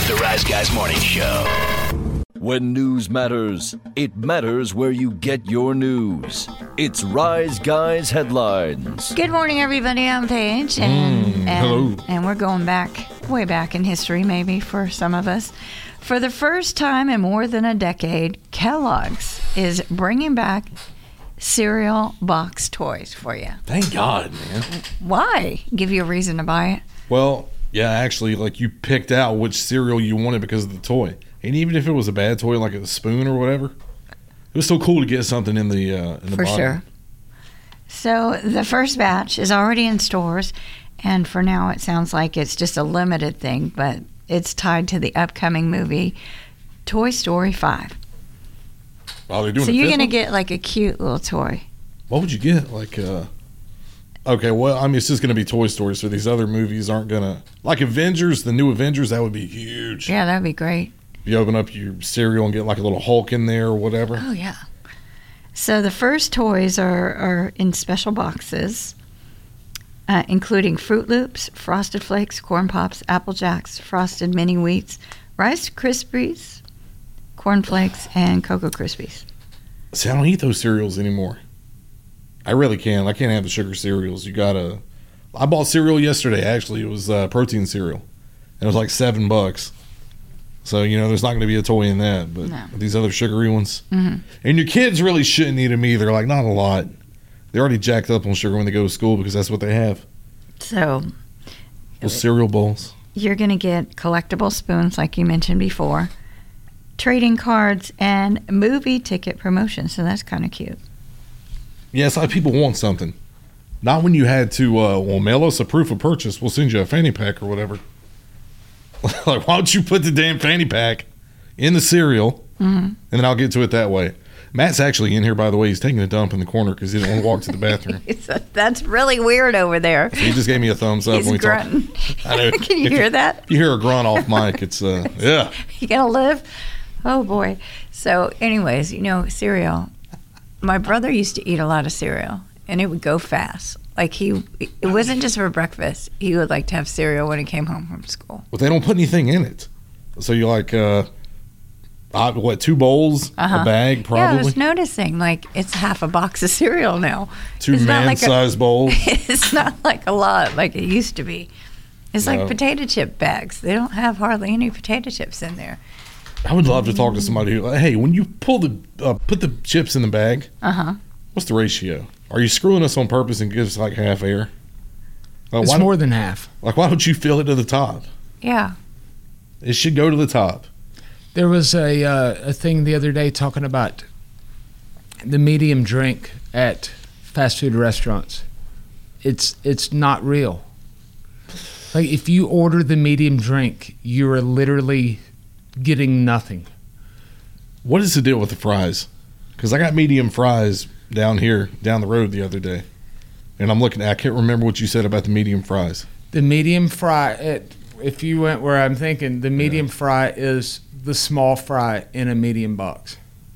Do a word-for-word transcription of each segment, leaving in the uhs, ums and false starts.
The Rise Guys Morning Show. When news matters, it matters where you get your news. It's Rise Guys Headlines. Good morning, everybody. I'm Paige. And, Mm, and, hello. And we're going back, way back in history, maybe, for some of us. For the first time in more than a decade, Kellogg's is bringing back cereal box toys for you. Thank God, man. Why? Give you a reason to buy it? Well, yeah, actually, like you picked out which cereal you wanted because of the toy. And even if it was a bad toy, like a spoon or whatever, it was still cool to get something in the uh, in the For bottom. sure. So the first batch is already in stores, and for now it sounds like it's just a limited thing, but it's tied to the upcoming movie Toy Story five. Oh, they're doing So a you're fifth going to one? get like a cute little toy. What would you get? Like, uh, okay, well, I mean, it's just going to be Toy Story, so these other movies aren't going to, like Avengers, the new Avengers, that would be huge. Yeah, that'd be great. You open up your cereal and get like a little Hulk in there or whatever. Oh, yeah. So the first toys are, are in special boxes, uh, including Fruit Loops, Frosted Flakes, Corn Pops, Apple Jacks, Frosted Mini Wheats, Rice Krispies, Corn Flakes, and Cocoa Krispies. See, I don't eat those cereals anymore. I really can't. I can't have the sugar cereals. You gotta. I bought cereal yesterday. Actually, it was uh, protein cereal, and it was like seven bucks. So you know, there's not going to be a toy in that. But No. these other sugary ones, Mm-hmm. and your kids really shouldn't eat them either. Like not a lot. They're already jacked up on sugar when they go to school because that's what they have. So Those cereal bowls. you're going to get collectible spoons, like you mentioned before, trading cards, and movie ticket promotions. So that's kind of cute. Yeah, it's like people want something. Not when you had to, uh, well, mail us a proof of purchase. We'll send you a fanny pack or whatever. Like, why don't you put the damn fanny pack in the cereal, Mm-hmm. and then I'll get to it that way. Matt's actually in here, by the way. He's taking a dump in the corner because he didn't want to walk to the bathroom. That's really weird over there. He just gave me a thumbs up He's when we talked. grunting. I know. Can you If hear that? You hear a grunt off mic. It's, uh, yeah. You gonna live? Oh boy. So, anyways, you know, cereal. My brother used to eat a lot of cereal, and it would go fast. Like he, it wasn't just for breakfast. He would like to have cereal when he came home from school. But they don't put anything in it. So you're like, uh, uh, what, two bowls, Uh-huh. a bag, probably? Yeah, I was noticing like it's half a box of cereal now. Two It's not like a- man-sized bowls. It's not like a lot like it used to be. It's No. like potato chip bags. They don't have hardly any potato chips in there. I would love to talk to somebody who, like, hey, when you pull the, uh, put the chips in the bag, Uh huh. what's the ratio? Are you screwing us on purpose and give us like half air? Like, It's why, more than half. like, why don't you fill it to the top? Yeah. It should go to the top. There was a uh, a thing the other day talking about the medium drink at fast food restaurants. It's it's not real. Like if you order the medium drink, you are literally getting nothing. What is the deal with the fries? Because I got medium fries down here, down the road the other day. And I'm looking, I can't remember what you said about the medium fries. The medium fry, it, if you went where I'm thinking, the medium fry is the small fry in a medium box.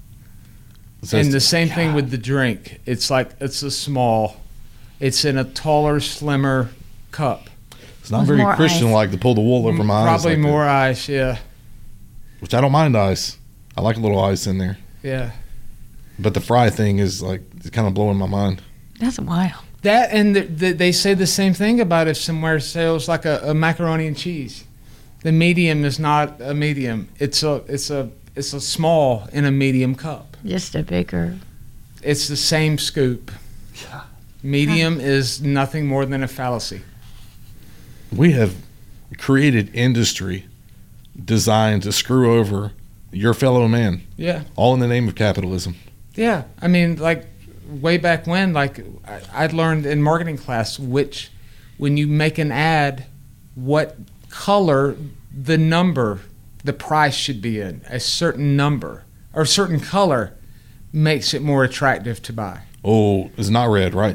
It says- And the same thing with the drink. It's like it's a small, it's in a taller, slimmer cup. It's not With very more Christian like to pull the wool over my eyes. Probably like that. more ice, yeah. Which I don't mind ice. I like a little ice in there. Yeah. But the fry thing is like, it's kind of blowing my mind. That's wild. That and the, the, they say the same thing about if somewhere sells like a, a macaroni and cheese. The medium is not a medium. It's a it's a it's a small in a medium cup. Just a bigger. It's the same scoop. Medium is nothing more than a fallacy. We have created industry designed to screw over your fellow man, Yeah. all in the name of capitalism. Yeah. I mean, like way back when, like I, I'd learned in marketing class which when you make an ad, what color the number, the price should be in. A certain number or a certain color makes it more attractive to buy. Oh, it's not red, right?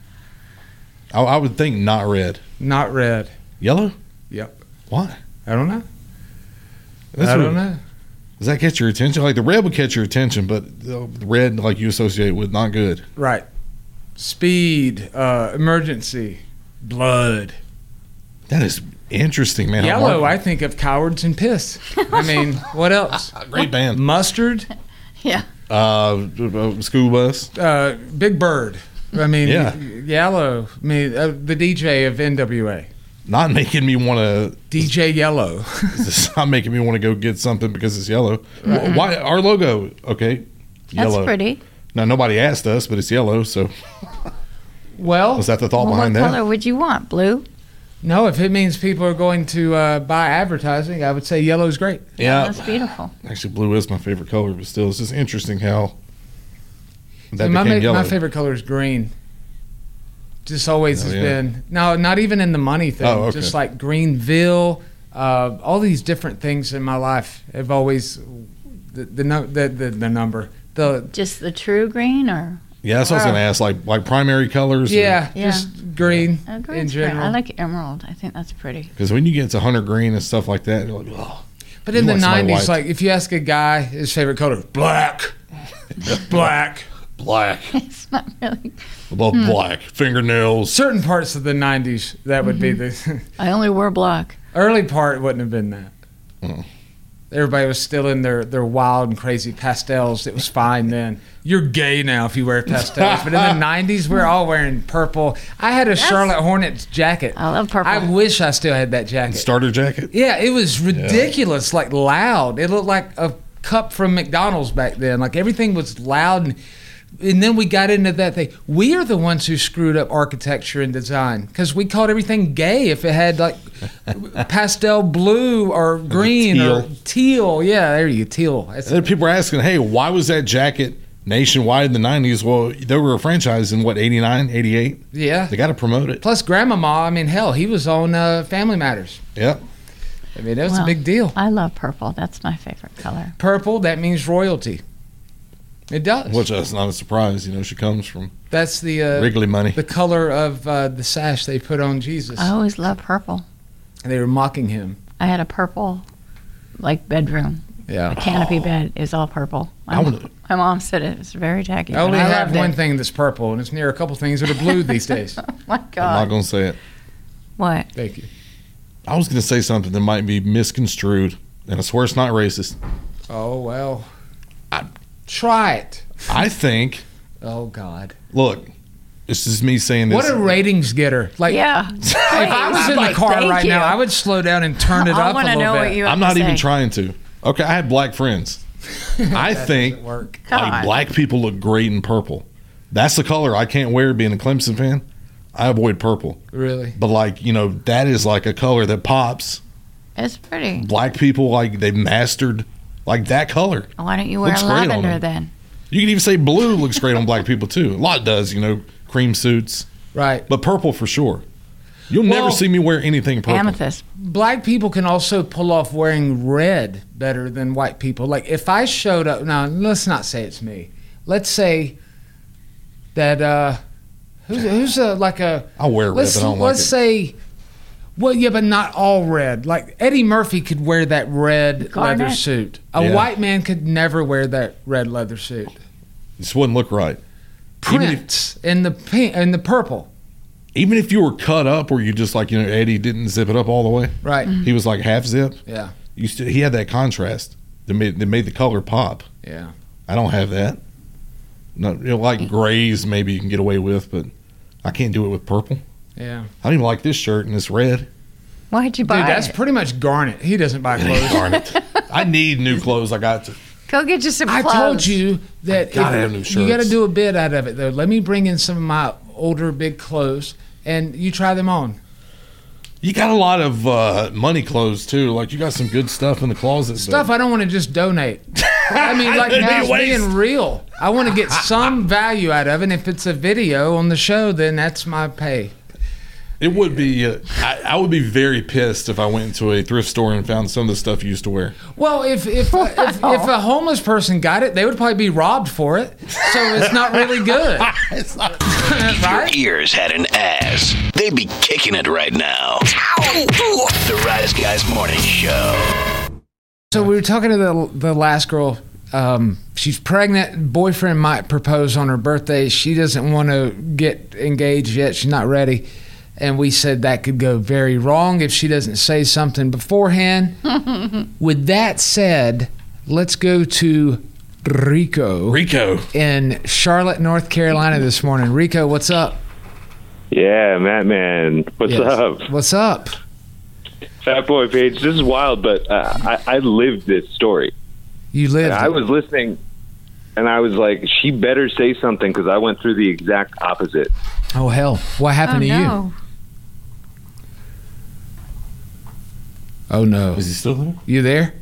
I, I would think not red. Not red. Yellow? Yep. Why? I don't know. That's I what- don't know. Does that catch your attention? Like the red would catch your attention, but the red, like you associate with, not good. Right. Speed, uh, emergency, blood. That is Interesting, man. Yellow, I think of Cowards and Piss. I mean, what else? Great band. Mustard, Yeah. Uh, School Bus. uh, Big Bird. I mean, Yeah. Yellow. I mean, uh, the D J of N W A. Not making me want to. D J Yellow. It's not making me want to go get something because it's yellow. Wh- Why our logo? Okay, That's yellow. pretty. Now nobody asked us, but it's yellow. So Well, was that the thought Well, behind what that? color would you want? Blue? no, if it means people are going to uh, buy advertising, I would say yellow's great. Yeah, That's beautiful. actually, blue is my favorite color, but still, it's just interesting how that See, my, became ma- yellow. my favorite color is green. Just always Oh, has yeah. been. No, not even in the money thing. Oh, okay. Just like Greenville, uh, all these different things in my life have always the the nu- the, the, the number the Just the true green or? Yeah, that's what I was Wow. going to ask. Like like primary colors. yeah, Yeah. just green Oh, in green's great. general. I like emerald. I think that's pretty. Because when you get to hunter green and stuff like that, you're like, oh. But in You the want somebody nineties, white. like if you ask a guy his favorite color, black, black. Black. It's not really. Love black. Fingernails. Certain parts of the nineties, that would be Mm-hmm. the I only wear black. early part. Wouldn't have been that. Mm. Everybody was still in their, their wild and crazy pastels. It was fine then. You're gay now if you wear pastels. But in the nineties, we're all wearing purple. I had a Charlotte Hornets jacket. I love purple. I wish I still had that jacket. Starter jacket. Yeah, it was ridiculous, like loud. It looked like a cup from McDonald's back then. Like everything was loud. And, and then we got into that thing. We are the ones who screwed up architecture and design because we called everything gay if it had like pastel blue or green or teal. teal. Yeah, there you go, teal. That's- And then people are asking, hey, why was that jacket nationwide in the nineties? Well, they were a franchise in what, eighty-nine, eighty-eight? yeah. They got to promote it. Plus, Grandmama, I mean, hell, he was on uh, Family Matters. Yep. I mean, that was Well, a big deal. I love purple. That's my favorite color. Purple, that means royalty. It does. Which is not a surprise. You know, she comes from That's the uh, Wrigley money. the color of uh, the sash they put on Jesus. I always love purple. And they were mocking him. I had a purple, like bedroom. Yeah. Canopy bed is all purple. My, I wanna- my mom said it was very tacky. I only and I have loved one it. thing that's purple, and it's near a couple things that are blue these days. Oh my I'm not God. going to say it. What? Thank you. I was going to say something that might be misconstrued, and I swear it's not racist. Oh, well. I- Try it. I think, Oh, God. look, this is me saying this. What a ratings getter. Like, Yeah. if I was in the car right now, I would slow down and turn it I up a want to little know bit. what you have I'm to not even say. trying to. Okay, I have black friends. I think Doesn't work. Come like on. black people look great in purple. That's the color I can't wear being a Clemson fan. I avoid purple. Really? But like, you know, that is like a color that pops. It's pretty. Black people, like they've mastered like that color. Why don't you wear Looks great on lavender them. then? You can even say blue looks great on black people too. A lot does, you know, cream suits. Right. But purple for sure. You'll never Well, see me wear anything purple. Amethyst. Black people can also pull off wearing red better than white people. Like if I showed up, now let's not say it's me. Let's say that uh, who's who's a, like a I'll wear red, let's but I don't like let's it. say, well, yeah, but not all red. Like Eddie Murphy could wear that red Garnet? leather suit. A Yeah. white man could never wear that red leather suit. This wouldn't look right. Even if- Prince in the pink and the purple. Even if you were cut up or you just like, you know, Eddie didn't zip it up all the way. Right. He was like half zip. Yeah. You still, he had that contrast that made, that made the color pop. Yeah. I don't have that. No, you know, like grays maybe you can get away with, but I can't do it with purple. Yeah. I don't even like this shirt and it's red. Why'd you Dude, buy that's it? pretty much Garnet. He doesn't buy clothes. Darn it. I need new clothes. I got to. Go get you some I clothes. told you that gotta if- have new you got to shirts. do a bit out of it, though. Let me bring in some of my older big clothes, and you try them on. You got a lot of uh, money clothes too. Like you got some good stuff in the closet. but- Stuff I don't want to just donate. I mean, like It'd be now it's waste. being real. I want to get some value out of it. And if it's a video on the show, then that's my pay. It would be. Uh, I, I would be very pissed if I went into a thrift store and found some of the stuff you used to wear. Well, if if, if if a homeless person got it, they would probably be robbed for it. So it's not really good, It's not. right? Your ears had an ass. They'd be kicking it right now. The Rise Guys Morning Show. So we were talking to the the last girl. Um, she's pregnant. Boyfriend might propose on her birthday. She doesn't want to get engaged yet. She's not ready. and we said that could go very wrong if she doesn't say something beforehand. With that said, let's go to Rico. Rico. In Charlotte, North Carolina this morning. Rico, what's up? Yeah, Matt, man. What's Yes. up? What's up? Fat Boy Page, this is wild, but uh, I, I lived this story. You lived I it. was listening, and I was like, she better say something because I went through the exact opposite. Oh, hell. What happened oh, to you? no. Oh, no. Is he still there? You there?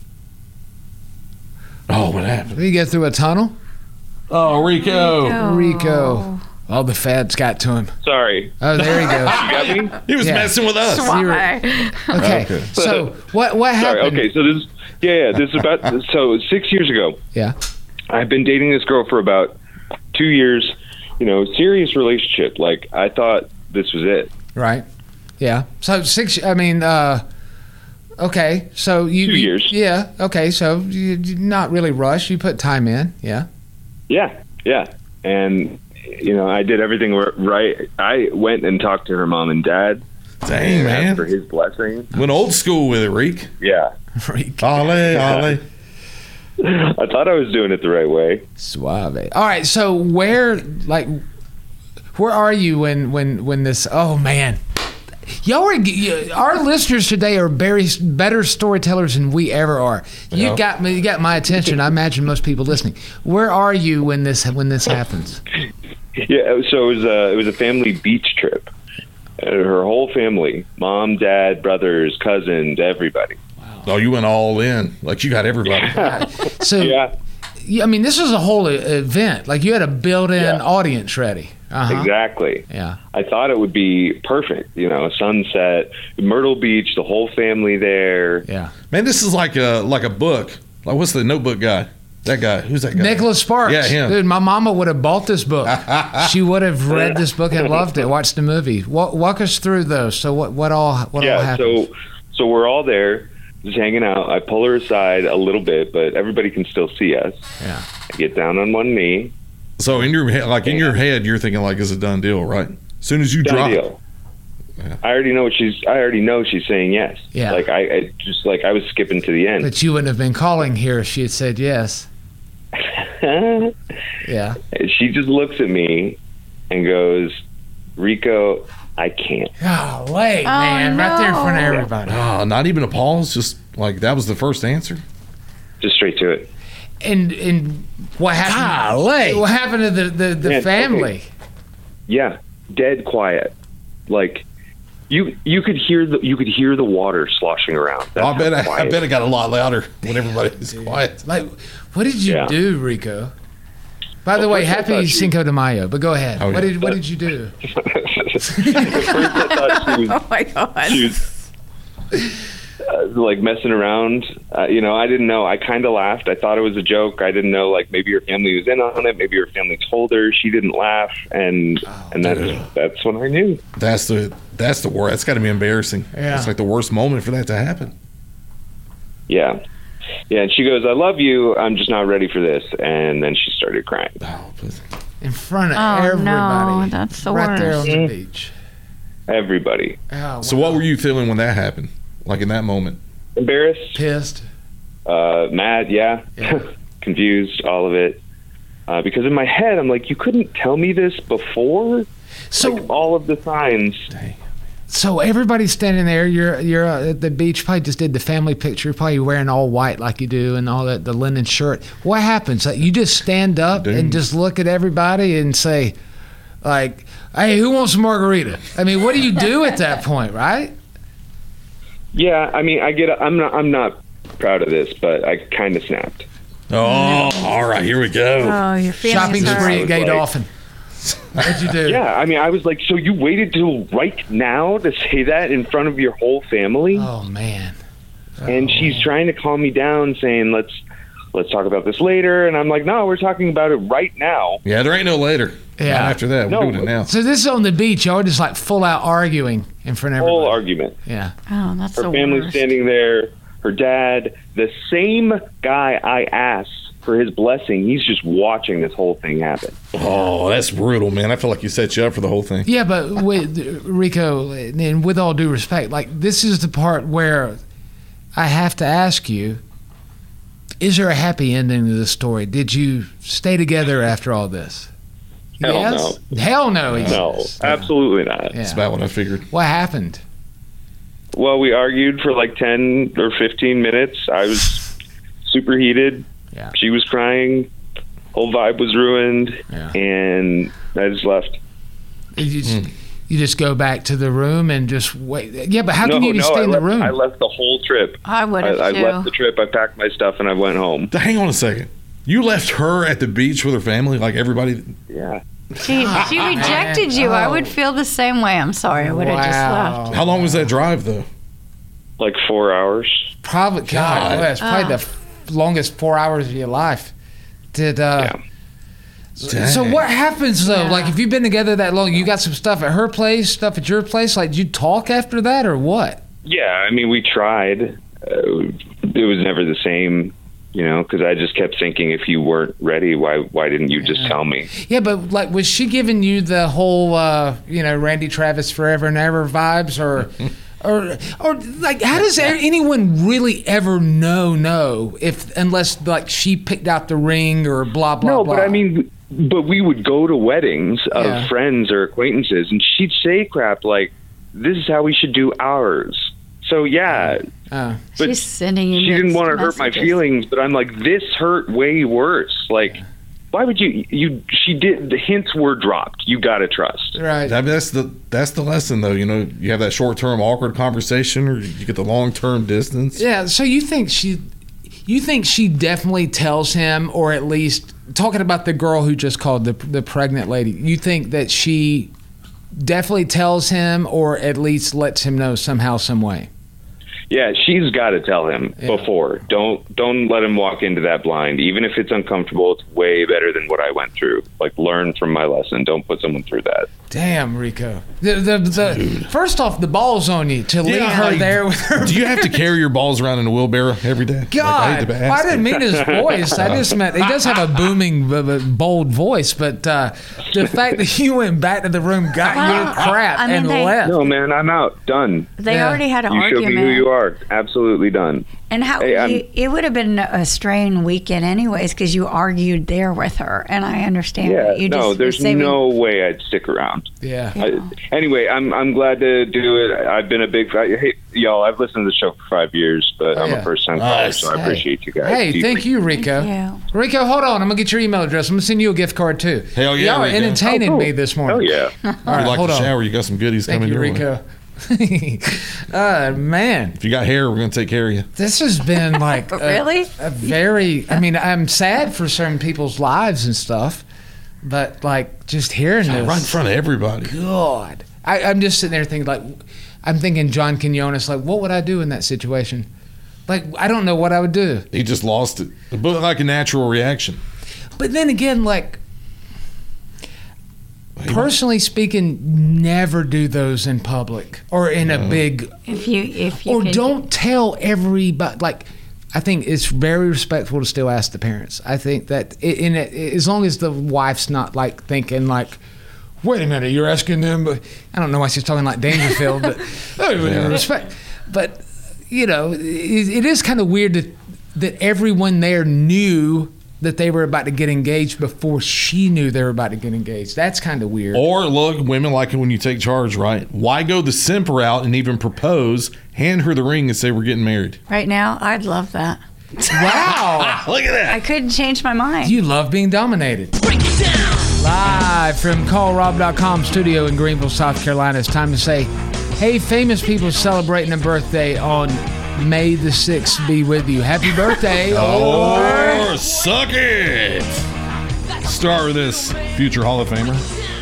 Oh, what happened? Did you get through a tunnel? Oh, Rico. Oh. Rico. Oh, the feds got to him. Sorry. Oh, there he goes. You got me? He was Yeah. messing with us. Why? Okay. Okay. So, what what Sorry. happened? Okay, so this, yeah, yeah, this is about, so six years ago, Yeah. I've been dating this girl for about two years, you know, serious relationship. Like, I thought this was it. Right. Yeah. So six. I mean, uh, okay. So you. Two you- years. Yeah. Okay. So you you not really rush. You put time in. Yeah. Yeah, yeah. And, you know, I did everything r- right. I went and talked to her mom and dad. Dang, Asked for man. his blessing. Went old school with it, Reek. Yeah. Freak. Ole, ole. I thought I was doing it the right way. Suave. All right. So where, like, where are you when when when this? Oh man. Y'all are, you, our listeners today are very better storytellers than we ever are. You Yeah. got me. You got my attention. I imagine most people listening. Where are you when this when this happens? Yeah, so it was a, it was a family beach trip. Uh, her whole family, mom, dad, brothers, cousins, everybody. Oh, you went all in. Like you got everybody. So Yeah, yeah, I mean, this was a whole e- event. Like you had a built-in Yeah. audience ready. Uh-huh. exactly. Yeah. I thought it would be perfect. You know, sunset, Myrtle Beach, the whole family there. Yeah. Man, this is like a like a book. Like what's the Notebook guy? That guy. Who's that guy? Nicholas Sparks. Yeah, him. Dude, my mama would have bought this book. She would have read this book and loved it. Watched the movie. Walk, walk us through those. So what what all what all Yeah, happened? so so we're all there, just hanging out. I pull her aside a little bit, but everybody can still see us. Yeah. I get down on one knee. So in your head, like in your head, you're thinking like it's a done deal, right? As soon as you Done drop, deal. Yeah. I already know what she's. I already know she's saying yes. Yeah. Like I, I just like I was skipping to the end. But you wouldn't have been calling here if she had said yes. Yeah. She just looks at me and goes, "Rico, I can't." Golly, man. Right there in front of no. everybody. oh, not even a pause. Just like that was the first answer. Just straight to it. And and what happened? Golly. What happened to the, the, the Yeah, family? Yeah, dead quiet. Like you, you could hear the you could hear the water sloshing around. That's I bet how I, I quiet. bet it got a lot louder when everybody was quiet. Like, what did you Yeah. do, Rico? By the Well, way, first I happy thought she- Cinco de Mayo. But go ahead. Oh, what yeah. did what did you do? At first I thought she was, Oh my God. she was uh, like messing around. Uh, you know, I didn't know. I kind of laughed. I thought it was a joke. I didn't know. Like maybe her family was in on it. Maybe her family told her. She didn't laugh, and and that's dude. that's when I knew. That's the that's the worst. That's got to be embarrassing. Yeah. It's like the worst moment for that to happen. Yeah. Yeah, and she goes, "I love you. I'm just not ready for this." And then she started crying. Oh, but- In front of Oh, everybody. no, that's the right there on worst. the beach. Everybody Oh, so wow. what were you feeling when that happened? Like in that moment? embarrassed, Pissed. uh, mad, yeah, Yeah. confused, all of it. Uh, because in my head, I'm like, you couldn't tell me this before. So Like all of the signs. so everybody's standing there. You're you're uh, at the beach. Probably just did the family picture. Probably wearing all white like you do and all that the linen shirt. What happens? Like, you just stand up Dude. and just look at everybody and say, like, "Hey, who wants a margarita?" I mean, what do you do at that point, right? Yeah, I mean, I get. I'm not. I'm not proud of this, but I kind of snapped. Oh, all right, here we go. Oh, your feelings Shopping hurt. spree at was Gay like- Dolphin. What'd you do? Yeah, I mean, I was like, so you waited till right now to say that in front of your whole family? Oh man. And she's trying to calm me down, saying, "Let's let's talk about this later." And I'm like, "No, we're talking about it right now." Yeah, there ain't no later. Yeah. Not after that, we're No. doing it now. So this is on the beach. Y'all are just like full out arguing in front of Whole everybody. argument. Yeah. Oh, that's Her the family's worst. standing there. Her dad, the same guy I asked for his blessing. He's just watching this whole thing happen. Oh, that's brutal, man. I feel like you set you up for the whole thing. Yeah, but with Rico, and with all due respect, like this is the part where I have to ask you: is there a happy ending to this story? Did you stay together after all this? Hell yes? no. Hell no. he No, says. absolutely not. Yeah. That's about what I figured. What happened? Well, we argued for like ten or fifteen minutes. I was super heated. Yeah. She was crying. Whole vibe was ruined. Yeah. And I just left. You just, you just go back to the room and just wait. Yeah, but how no, can you even no, stay I in left, the room? I left the whole trip. I would I, have I too. left the trip. I packed my stuff and I went home. Hang on a second. You left her at the beach with her family, like everybody. Yeah. She, she rejected you. I would feel the same way. I'm sorry. I would have just Wow. left. How long was that drive, though? Like four hours. Probably, God, God. that's probably Ah. the f- longest four hours of your life. Did uh, Yeah. so? Dang. What happens though? Yeah. Like, if you've been together that long, you got some stuff at her place, stuff at your place. Like, did you talk after that or what? Yeah, I mean, we tried. Uh, it was never the same, you know, because I just kept thinking, if you weren't ready, why why didn't you just tell me? Yeah, but like, was she giving you the whole, uh, you know, Randy Travis forever and ever vibes, or, or, or like, how does anyone really ever know? No, if unless like she picked out the ring or blah blah No, blah. but I mean, but we would go to weddings of Yeah. friends or acquaintances, and she'd say crap like, "This is how we should do ours." So yeah, Uh, but She's sending you she didn't mixed want to hurt my messages. feelings, but I'm like, this hurt way worse. Like, why would you? You she did. The hints were dropped. You gotta trust. right. That, that's the that's the lesson, though. You know, you have that short term awkward conversation, or you get the long term distance. Yeah, so you think she you think she definitely tells him, or at least talking about the girl who just called, the the pregnant lady, you think that she definitely tells him, or at least lets him know somehow, some way? Yeah, she's got to tell him Yeah. before. Don't don't let him walk into that blind. Even if it's uncomfortable, it's way better than what I went through. Like, learn from my lesson. Don't put someone through that. Damn, Rico. The, the, the, first off, the ball's on you to leave Yeah, her like, there with her. Do you have to carry your balls around in a wheelbarrow every day? Like, I God, hate to well, I ask didn't you. mean his voice. I just meant he does have a booming, b- b- bold voice. But uh, the fact that you went back to the room, got your Well, crap, I mean, and they- left. No, man, I'm out. Done. They Yeah. already had an You argument. show me who you are. Absolutely done. And how Hey, I'm- you, it would have been a strained weekend anyways because you argued there with her, and I understand. Yeah, that. You no, just were there's saving- no way I'd stick around. Yeah. Yeah. I, anyway, I'm I'm glad to do it. I've been a big fan. Hey, y'all, I've listened to the show for five years, but Oh, I'm yeah. a first time caller, so I Hey. appreciate you guys. Hey, deeply. thank you, Rico. Thank Rico, hold on. I'm gonna get your email address. I'm gonna send you a gift card too. Hell yeah, Y'all are Rico. entertaining Oh, cool. me this Oh morning. yeah. All If right, you like hold to on. shower, you got some goodies Thank coming you, your way. Rico. uh, man, If you got hair, we're gonna take care of you. this has been like a, Really? a very. I mean, I'm sad for certain people's lives and stuff, but like just hearing this, Right in front of everybody. God, I, I'm just sitting there thinking like, I'm thinking John Quinones. Like, what would I do in that situation? Like, I don't know what I would do. He just lost it, but like a natural reaction. But then again, like. Personally speaking, never do those in public or in a big, If you, if you or can- don't tell everybody. Like, I think it's very respectful to still ask the parents. I think that i- in it, as long as the wife's not like thinking like, wait a minute, you're asking them. But I don't know why she's talking like Dangerfield, but oh, with Yeah. respect. But you know, it, it is kind of weird that that everyone there knew that they were about to get engaged before she knew they were about to get engaged. That's kind of weird. Or look, women like it when you take charge, right? Why go the simp route and even propose, hand her the ring, and say we're getting married? right now, I'd love that. Wow. Look at that. I couldn't change my mind. You love being dominated. Live from call rob dot com studio in Greenville, South Carolina. It's time to say, hey, famous people celebrating a birthday on May the sixth be with you. Happy birthday. Oh, suck it. Start with this future Hall of Famer.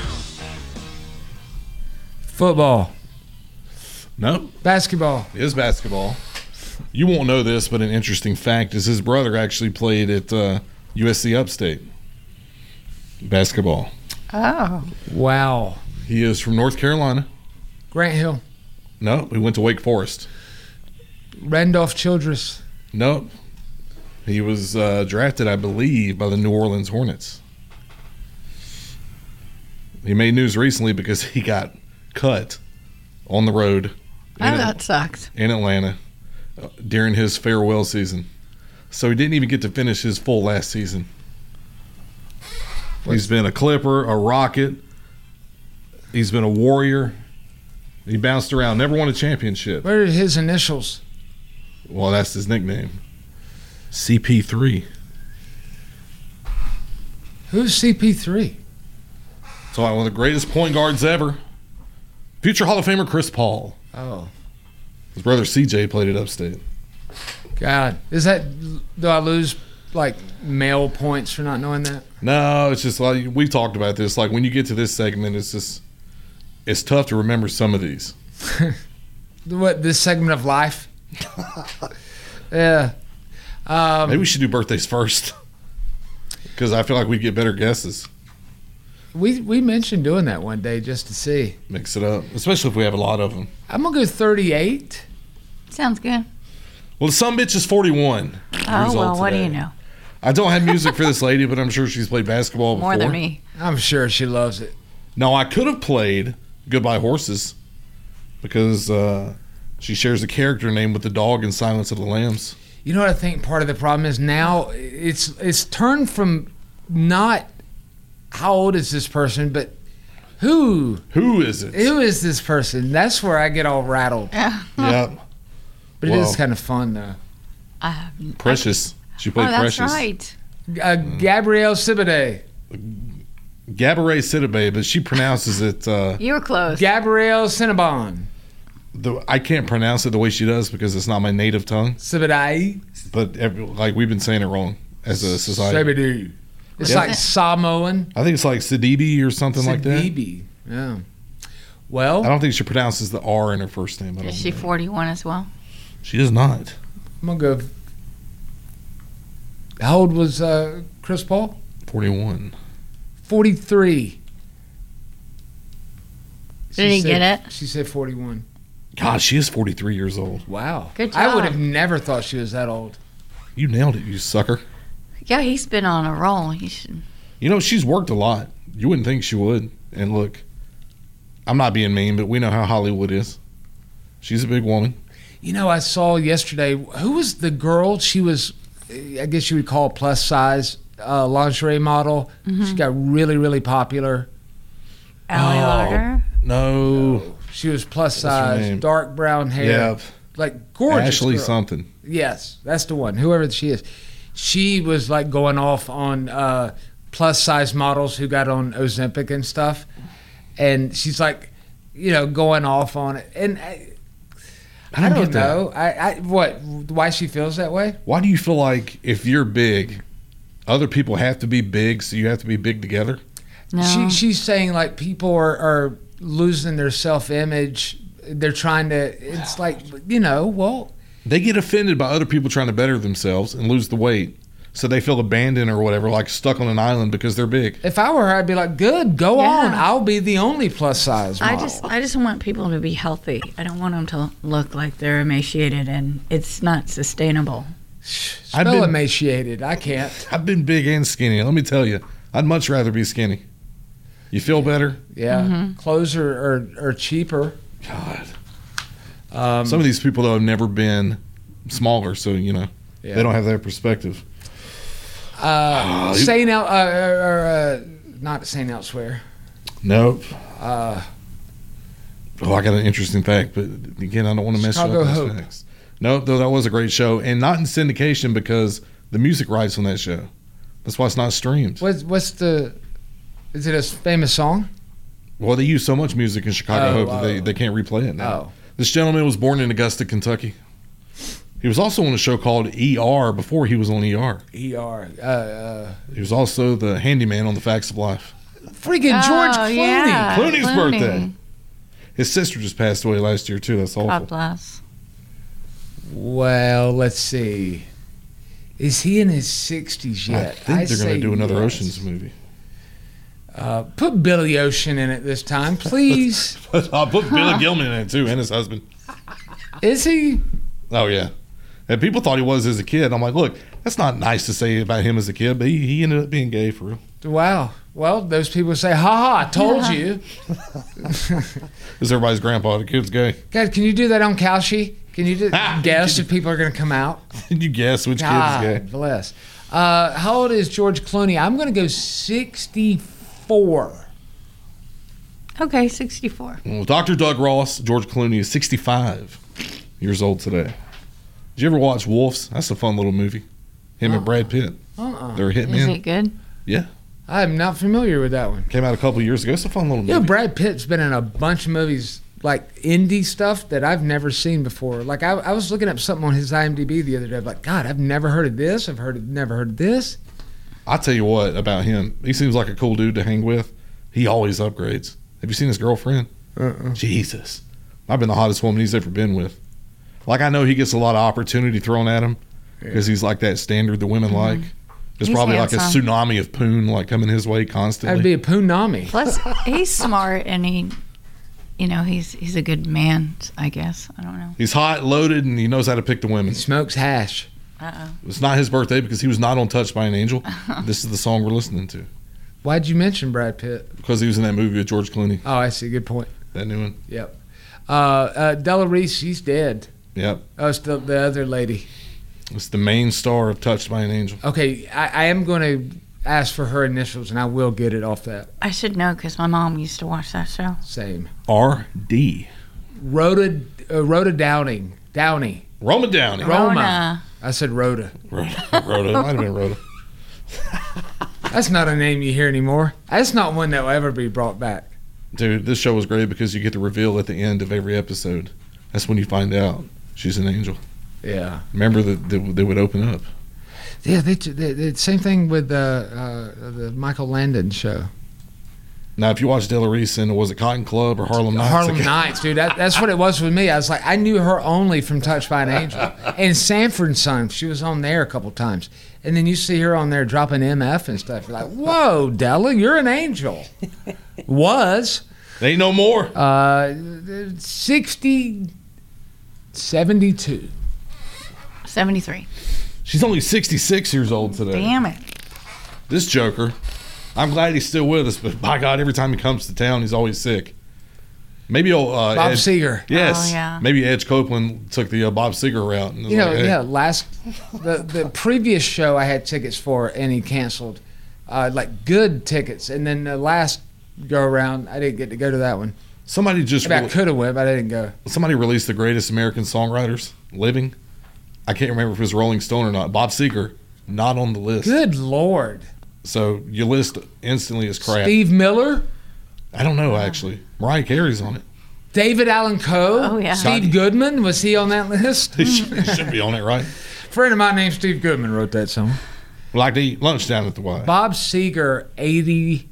Football. Nope, Basketball. it is basketball. You won't know this, but an interesting fact is his brother actually played at uh, U S C Upstate. Basketball. Oh, Wow. He is from North Carolina. Grant Hill. No, he went to Wake Forest. Randolph Childress. Nope. He was uh, drafted, I believe, by the New Orleans Hornets. He made news recently because he got cut on the road Oh, in, that sucks. in Atlanta uh, during his farewell season. So he didn't even get to finish his full last season. What's- He's been a Clipper, a Rocket. He's been a Warrior. He bounced around, never won a championship. What are his initials? Well, that's his nickname. C P three. Who's C P three? So one of the greatest point guards ever. Future Hall of Famer Chris Paul. Oh, His brother C J played it upstate. God. Is that, do I lose like male points for not knowing that? No, it's just like we talked about this. Like when you get to this segment, it's just it's tough to remember some of these. What, this segment of life? Yeah. Um, Maybe we should do birthdays first, because I feel like we'd get better guesses. we we mentioned doing that one day just to see. Mix it up, especially if we have a lot of them. I'm gonna go thirty-eight. Sounds good. Well, the sumbitch is forty-one. Oh, well, what do you know? I don't have music for this lady, but I'm sure she's played basketball before. More than me. I'm sure she loves it. No, I could have played Goodbye Horses because uh, she shares a character name with the dog in Silence of the Lambs. You know what I think part of the problem is now? It's it's turned from not how old is this person, but who Who is it? who is this person? That's where I get all rattled. Yep. But it is Wow. kind of fun though. Uh, Precious. She oh, played that's Precious. right. Uh, Gabrielle Sibade. Gabourey Sidibe, but she pronounces it. Uh, You were close. Gabrielle Cinnabon. the, I can't pronounce it the way she does because it's not my native tongue. Sibade. But every, like we've been saying it wrong as a society. Sibade. It's Yeah. like Samoan. I think it's like Sidibe or something like that. Sidibe. Yeah. Well, I don't think she pronounces the R in her first name. I don't Is she know. forty-one as well? She is not. I'm gonna go. How old was uh, Chris Paul? forty-one. forty-three. Did he said- get it? She said forty-one. God, she is forty-three years old. Wow. Good I would job. have never thought she was that old. You nailed it, you sucker. Yeah, he's been on a roll. He should. You know, she's worked a lot. You wouldn't think she would. And look, I'm not being mean, but we know how Hollywood is. She's a big woman. You know, I saw yesterday, who was the girl? She was, I guess you would call plus size uh, lingerie model. She got really, really popular. Allie Oh. Larder. No. She was plus What's her size, name? dark brown hair. Yeah. Like gorgeous. Ashley girl. something. Yes, that's the one. Whoever she is, she was like going off on uh, plus size models who got on Ozempic and stuff, and she's like, you know, going off on it. And I, I I don't don't get that. know. I, I what why she feels that way? Why do you feel like if you're big, other people have to be big, so you have to be big together? No. She she's saying like people are, are losing their self image. They're trying to. It's like, you know, well, They get offended by other people trying to better themselves and lose the weight, so they feel abandoned or whatever, like stuck on an island because they're big. if I were her, I'd be like, good, go Yeah. on. I'll be the only plus size I model. just, I just want people to be healthy. I don't want them to look like they're emaciated, and it's not sustainable. I've Spell been- emaciated. I can't. I've been big and skinny. Let me tell you, I'd much rather be skinny. You feel better? Yeah, Mm-hmm. clothes are, are, are cheaper. God. Um, Some of these people, though, have never been smaller, so, you know, Yeah. they don't have that perspective. uh, you- saying out, uh, or, uh, not saying elsewhere. Nope. Uh, Oh, I got an interesting fact, but again, I don't want to mess Chicago you up with Hope. those facts. Nope, though that was a great show, and not in syndication because the music rights on that show. That's why it's not streamed. what's what's the? Is it a famous song? Well, they use so much music in Chicago Oh, Hope that they, oh. they can't replay it now. Oh. This gentleman was born in Augusta, Kentucky. He was also on a show called E R before he was on E R. E R. Uh, uh, He was also the handyman on The Facts of Life. freaking George Oh, Clooney. yeah. Clooney's Clooney. birthday. His sister just passed away last year, too. That's awful. God bless. Well, let's see. Is he in his sixties I yet? think they're going say to do another yes. Ocean's movie. Uh, put Billy Ocean in it this time, please. I'll put Billy Gilman in it, too, and his husband. Is he? Oh, yeah. And people thought he was as a kid. I'm like, look, that's not nice to say about him as a kid, but he, he ended up being gay for real. Wow. Well, those people say, ha ha, I told Yeah. you. Because everybody's grandpa, the kid's gay. Guys, can you do that on Kalshi? Can you just Ah, guess you- if people are going to come out? Did you guess which God kid is gay? bless. Uh, how old is George Clooney? I'm going to go sixty-four. Okay, sixty-four. Well, Doctor Doug Ross, George Clooney, is sixty-five years old today. Did you ever watch Wolves? That's a fun little movie. Him and Brad Pitt. Uh-uh. They're Is hitmen. it good? Yeah. I'm not familiar with that one. Came out a couple years ago. It's a fun little You know, movie. Brad Pitt's been in a bunch of movies, like indie stuff that I've never seen before. Like I, I was looking up something on his IMDb the other day. I'm like, God, I've never heard of this. I've heard, never heard of this. I'll tell you what about him. He seems like a cool dude to hang with. He always upgrades. Have you seen his girlfriend? Uh-uh. Jesus. I've been the hottest woman he's ever been with. Like, I know he gets a lot of opportunity thrown at him because he's like that standard that women like. There's He's probably like a handsome. tsunami of poon like coming his way constantly. That'd be a punami. Plus, he's smart and he, you know, he's he's a good man, I guess. I don't know. He's hot, loaded, and he knows how to pick the women. He smokes hash. Uh-oh. It's not his birthday because he was not on Touched by an Angel. This is the song we're listening to Why'd you mention Brad Pitt? because he was in that movie with George Clooney. Oh, I see. Good point. That new one. Yep. Uh, uh, Della Reese, she's dead. Yep. Oh, it's the, the other lady. It's the main star of Touched by an Angel. Okay, I, I am going to ask for her initials, and I will get it off that. I should know because my mom used to watch that show. Same. R D. Rhoda, uh, Rhoda Downing. Downey. Roma Downey. Roma. Rona. I said Rhoda. Rhoda. Rhoda. It might have been Rhoda. That's not a name you hear anymore. That's not one that will ever be brought back. Dude, this show was great because you get the reveal at the end of every episode. That's when you find out she's an angel. Yeah. Remember that they, they would open up. Yeah, they, they, they same thing with uh, uh, the Michael Landon show. Now, if you watch Della Reese in, was it Cotton Club or Harlem Nights? Harlem Okay. Nights, dude. That, that's what it was with me. I was like, I knew her only from Touched by an Angel. And Sanford and Son, she was on there a couple times. And then you see her on there dropping M F and stuff. You're like, whoa, Della, you're an angel. Was. They ain't no more. Uh, sixty, seventy-two. seventy-three. She's only sixty-six years old today. Damn it. This Joker, I'm glad he's still with us, but by God, every time he comes to town, he's always sick. Maybe old uh, Bob Ed, Seger. Yes. Oh, yeah. Maybe Edge Copeland took the uh, Bob Seger route. And was You know, like, hey. yeah, last, the, the previous show I had tickets for and he canceled. Uh, like good tickets. And then the last go around, I didn't get to go to that one. Somebody just Maybe I re- could have went, but I didn't go. somebody released the greatest American songwriters living. I can't remember if it was Rolling Stone or not. Bob Seger, not on the list. Good Lord. So your list instantly is crap. Steve Miller, I don't know actually. Mariah Carey's on it. David Allen Coe, Oh, yeah. Steve Goodman, was he on that list? He should, he should be on it, right? friend of mine named Steve Goodman wrote that song. We like to eat lunch down at the Y. Bob Seger, eighty-two.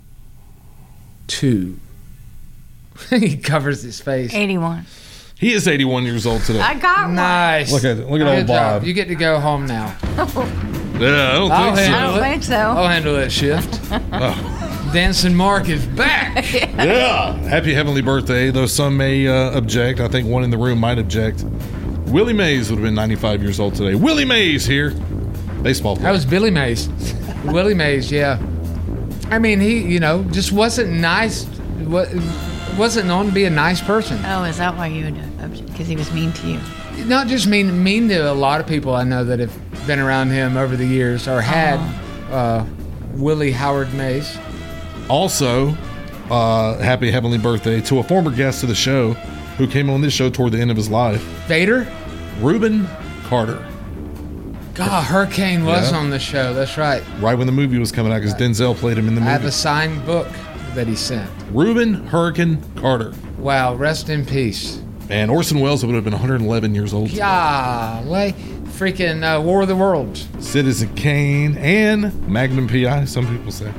He covers his face. eighty-one. He is eighty-one years old today. I got one. Nice. Look at it. Look at Good old job. Bob. You get to go home now. Yeah, I don't I'll think so. I handle don't it. think so. I'll handle that shift. Dancing Mark is back. Yeah. Happy heavenly birthday. Though some may uh, object, I think one in the room might object. Willie Mays would have been ninety-five years old today. Willie Mays here. Baseball player. That was Billy Mays. Willie Mays, yeah. I mean, he, you know, just wasn't nice. wa- Wasn't known to be a nice person. Oh, is that why you would? Because he was mean to you. Not just mean mean to a lot of people I know that have been around him over the years or had uh, Willie Howard Mays. Also, uh, happy heavenly birthday to a former guest of the show who came on this show toward the end of his life, Vader? Reuben Carter. God, Hurricane was Yeah. on the show. That's right. Right when the movie was coming out, because Denzel played him in the I have movie. a signed book that he sent. Reuben Hurricane Carter. Wow, rest in peace. And Orson Welles would have been one hundred eleven years old. Golly. Freaking uh, War of the Worlds. Citizen Kane and Magnum P I, some people say.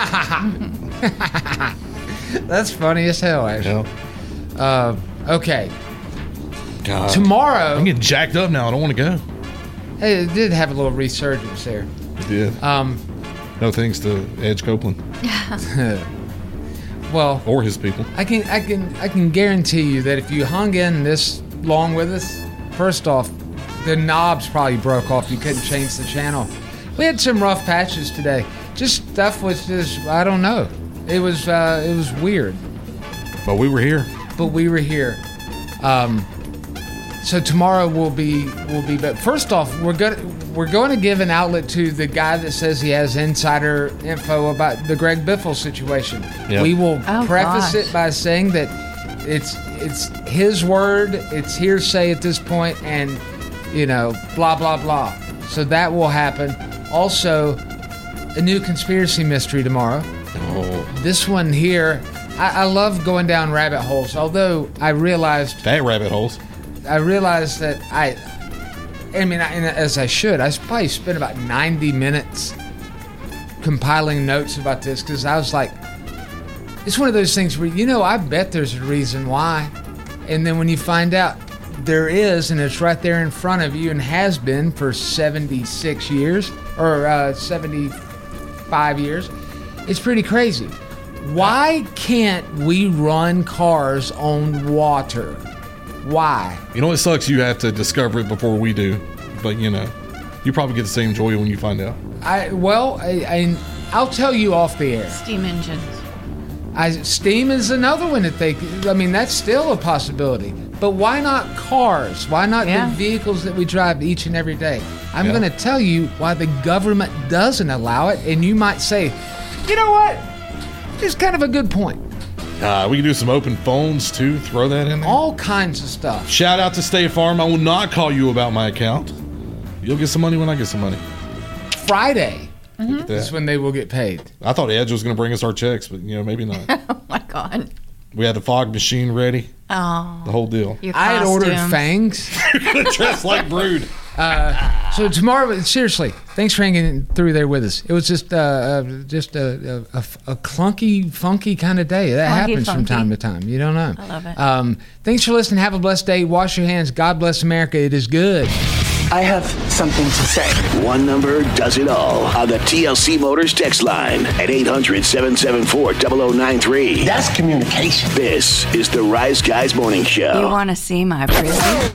That's funny as hell, actually. Yeah. Uh, okay. God. Tomorrow, I'm getting jacked up now. I don't want to go. hey, it did have a little resurgence there. It did. Um, No thanks to Edge Copeland well, or his people. I can, I can, I can guarantee you that if you hung in this long with us, first off, the knobs probably broke off. You couldn't change the channel. We had some rough patches today. Just stuff was just, I don't know. It was uh, it was weird. But we were here. But we were here. Um, so tomorrow we'll be we'll be. But first off, we're gonna we're going to give an outlet to the guy that says he has insider info about the Greg Biffle situation. Yep. We will Oh, preface gosh. it by saying that it's it's his word, it's hearsay at this point, and you know, blah blah blah. So that will happen. Also, a new conspiracy mystery tomorrow. Oh, This one here, I, I love going down rabbit holes. Although I realized, fat rabbit holes. I realized that I, I mean, I, and as I should, I probably spent about ninety minutes compiling notes about this because I was like, it's one of those things where, you know, I bet there's a reason why, and then when you find out there is, and it's right there in front of you and has been for seventy-six years or uh, seventy-five years, it's pretty crazy. Why can't we run cars on water? Why? You know what sucks? You have to discover it before we do. But, you know, you probably get the same joy when you find out. I well, I, I I'll tell you off the air. Steam engines. I, steam is another one that they. I mean, that's still a possibility. But why not cars? Why not Yeah. the vehicles that we drive each and every day? I'm Yeah. going to tell you why the government doesn't allow it, and you might say, you know what? It's kind of a good point. Uh, we can do some open phones, too. Throw that in there. All kinds of stuff. Shout out to State Farm. I will not call you about my account. You'll get some money when I get some money. Friday Look at that. is when they will get paid. I thought Edge was going to bring us our checks, but, you know, maybe not. Oh my God. We had the fog machine ready. Oh, The whole deal. your I had ordered costume. fangs. Dressed like Brood. So tomorrow, seriously, thanks for hanging through there with us. It was just uh, uh, just a, a, a clunky, funky kind of day. That Clunky, happens from funky. time to time. You don't know. I love it. Um, thanks for listening. Have a blessed day. Wash your hands. God bless America. It is good. I have something to say. One number does it all on the T L C Motors text line at eight hundred, seven seven four, zero zero nine three. That's communication. This is the Rise Guys Morning Show. You want to see my prison?